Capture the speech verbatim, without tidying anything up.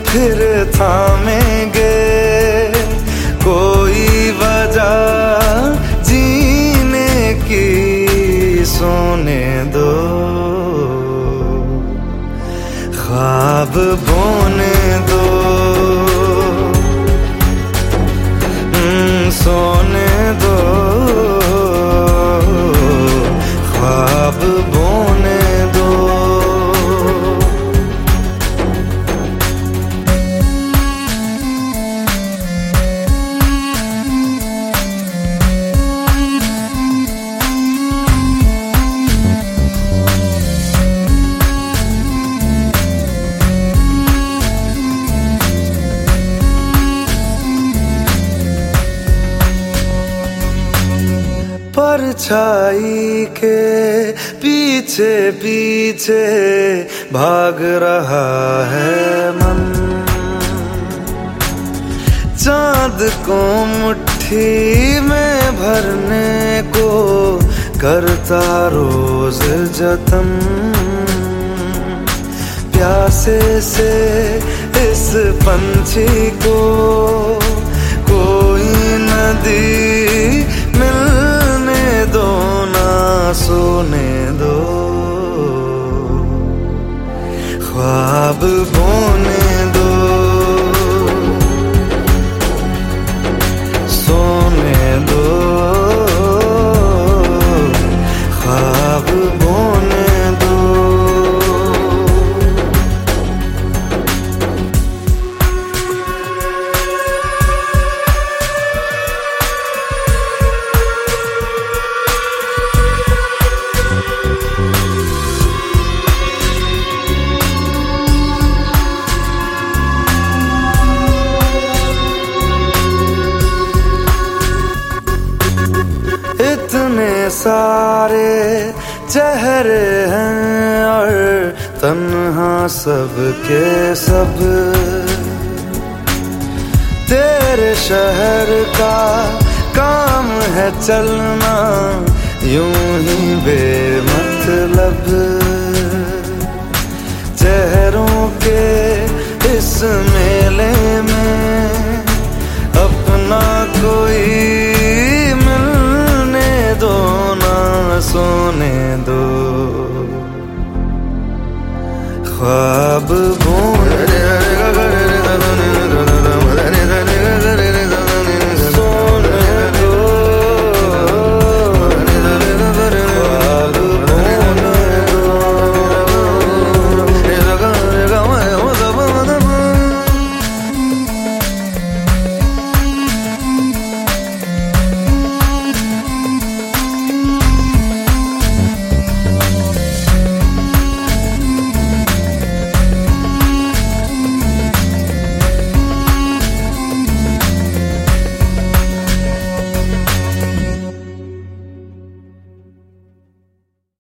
फिर थामेंगे, कोई वजह जीने की सोने दो, ख्वाब बोने दो, सोने दो, ख्वाब बोने दो। परछाई के पीछे पीछे भाग रहा है मन, चांद को मुट्ठी में भरने को करता रोज जतन, प्यासे से इस पंछी को कोई नदी मिलने दो, ना सोने दो, ख्वाब बोने दो, सोने दो, ख्वाब बोने दो। इतने सारे चेहरे हैं और तन्हा सब के सब, तेरे शहर का काम है चलना यूं ही बेमतलब, चेहरों के इस मेले में अपना कोई दो, ना सोने दो, ख्वाब बोने